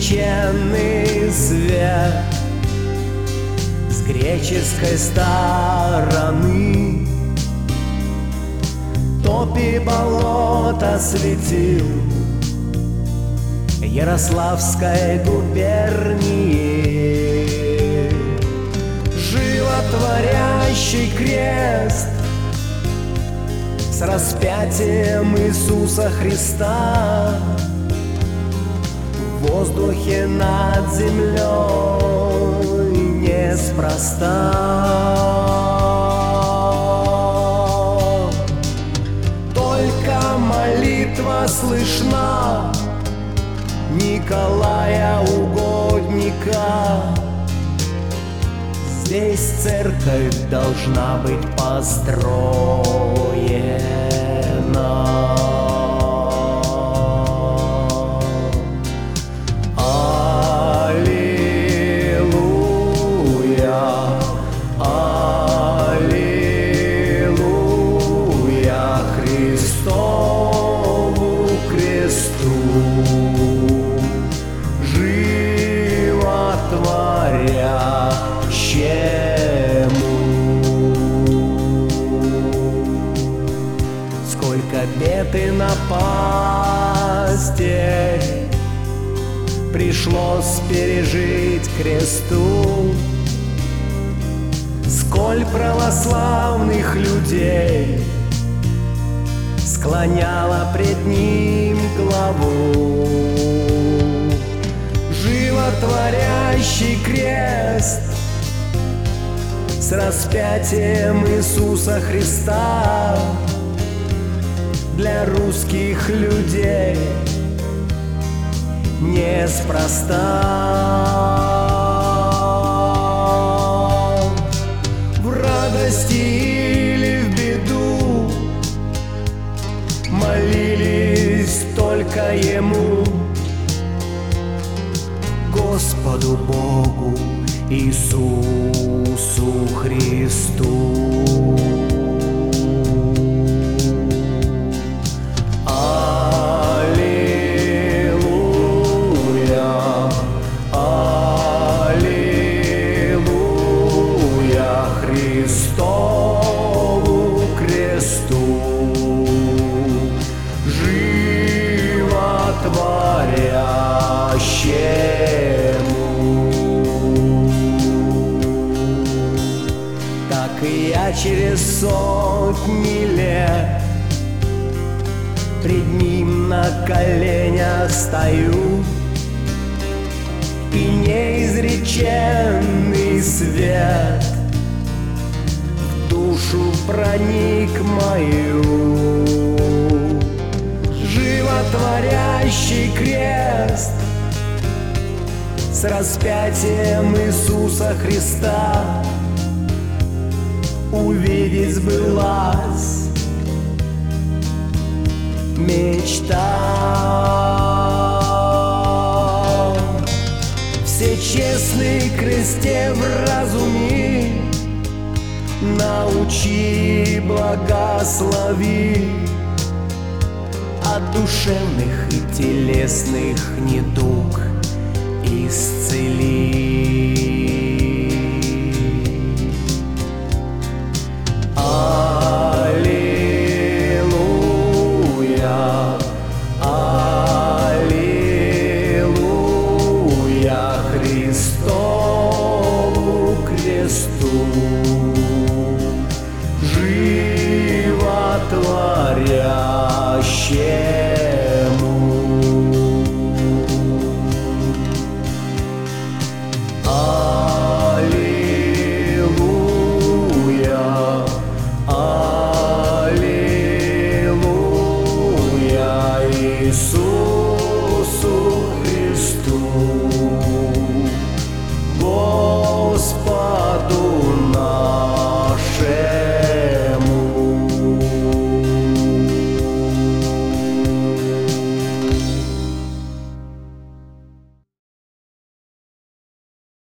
неизреченный свет с греческой стороны. Топи болота светил Ярославской губернии. Животворящий крест с распятием Иисуса Христа в воздухе над землей неспроста. Только молитва слышна Николая Угодника. Здесь церковь должна быть построена. Аллилуйя, аллилуйя Христову кресту, животворящему. Сколько бед и напастей пришлось пережить кресту, сколь православных людей склоняла пред ним главу. Животворящий крест с распятием Иисуса Христа для русских людей неспроста. В радости или в беду молились только Ему, Господу Богу Иисусу Христу. Христову кресту, животворящему. Так и я через сотни лет пред Ним на коленях стою, и неизреченный свет душу проник мою. Животворящий крест с распятием Иисуса Христа увидеть сбылась мечта. Все честный кресте вразуми, научи, благослови, от душевных и телесных недуг исцели. Аллилуйя, аллилуйя Христос.